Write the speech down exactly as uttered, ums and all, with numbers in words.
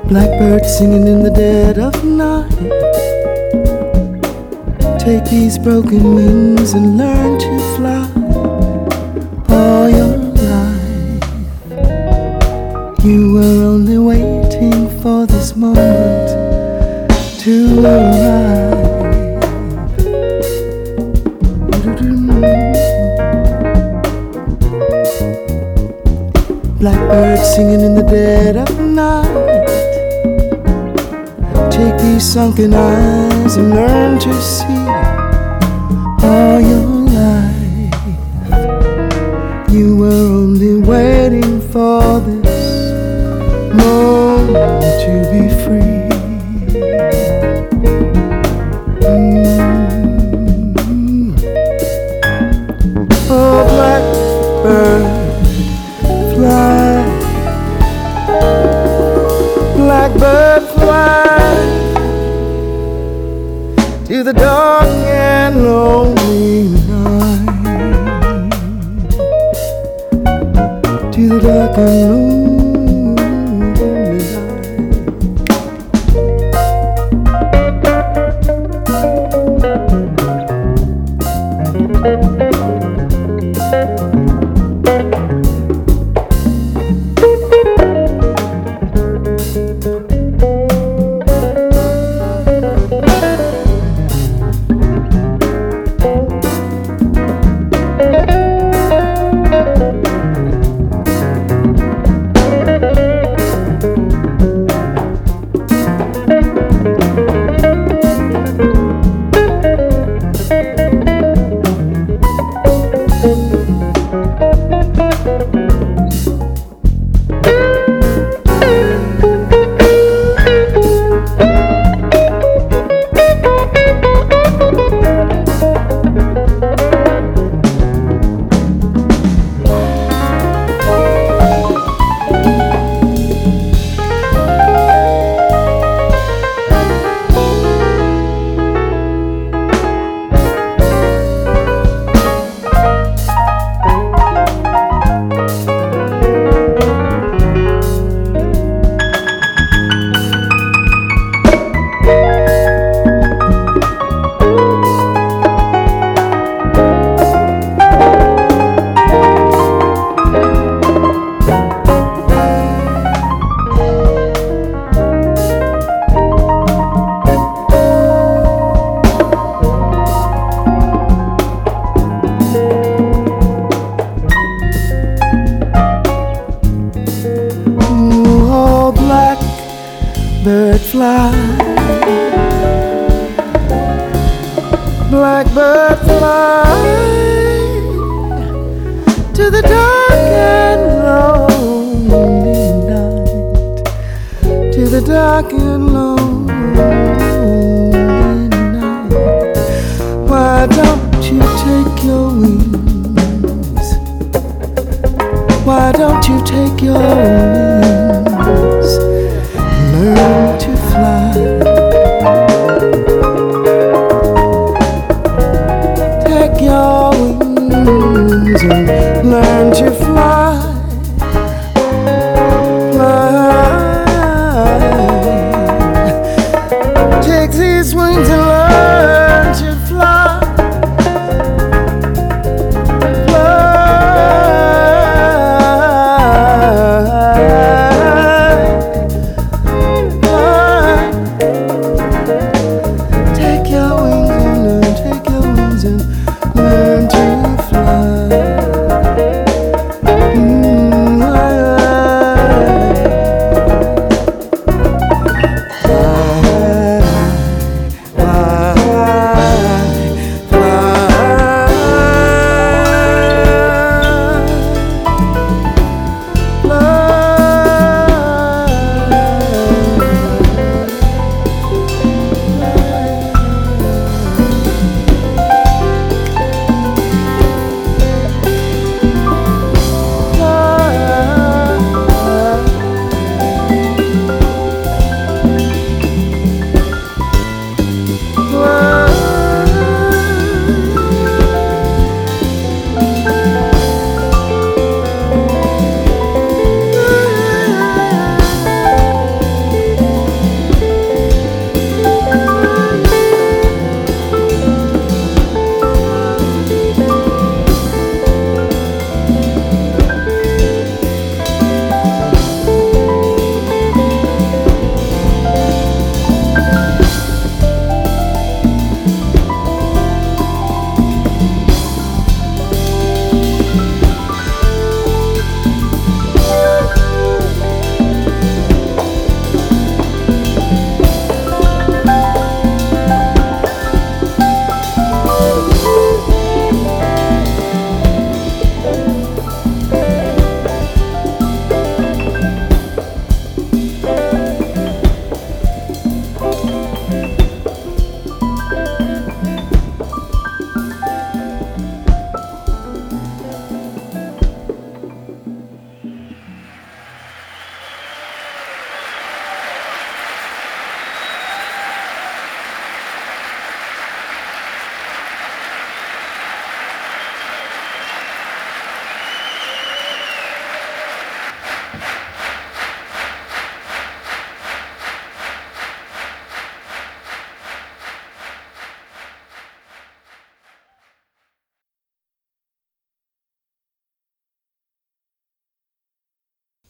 Blackbird singing in the dead of night. Take these broken wings and learn to fly. All your life you were only waiting for this moment to arrive. Blackbird singing in the dead of night. Take these sunken eyes and learn to see. All your life you were only waiting for this moment to be free. Mm. Oh, blackbird, fly. Blackbird, fly to the dark and lonely night. To the dark and lonely night. Blackbird, fly. Blackbird, fly to the dark and lonely night. To the dark and lonely night. Why don't you take your wings? Why don't you take your wings?